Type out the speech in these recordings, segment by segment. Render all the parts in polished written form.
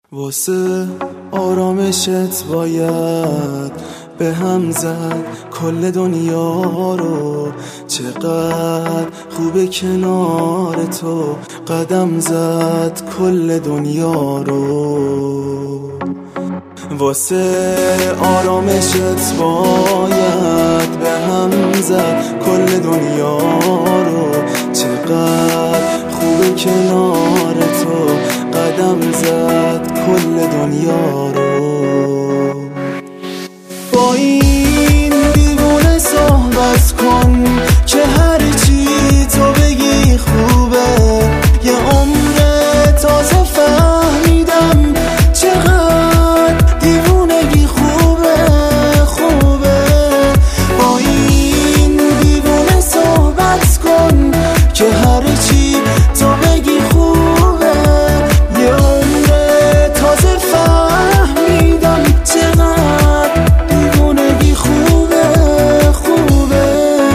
واسه آرامشت باید به هم زد کل دنیا رو. چقدر خوبه کنار تو قدم زد کل دنیا رو. واسه آرامشت باید به هم زد کل دنیا رو. چقدر خوبه کنار تو قدم زد کل دنیا رو. با این دیوونه صحبت کن که هر چی تو بگی خوبه. یه عمر تازه فهمیدم چقدر دیوونگی خوبه خوبه. با این دیوونه صحبت کن که هر چی تو بگی خوبه. یه عمر تازه فهمیدم چقدر دیوونگی خوبه خوبه.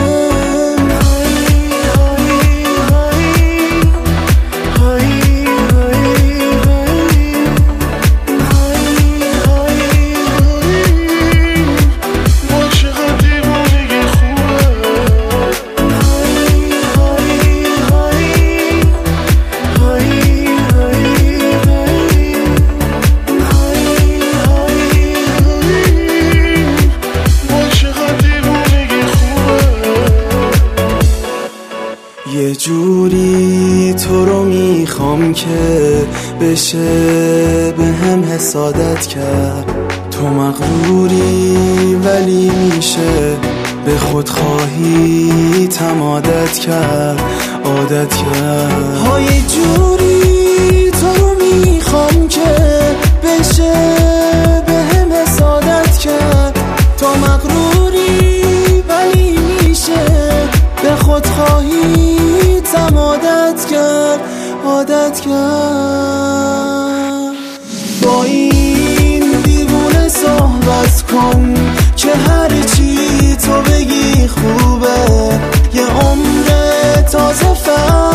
یه جوری تو رو میخوام که بشه به هم حسادت کرد. تو مغروری ولی میشه به خود خواهی تمادت کرد عادت کرد. ها یه جوری تو رو میخوام که بشه به هم حسادت کرد. تو مغروری ولی میشه به خود خواهی تمادت کرد عادت کرد. با این دیوونه صحبت کن که هر چی تو بگی خوبه. یه عمر تازه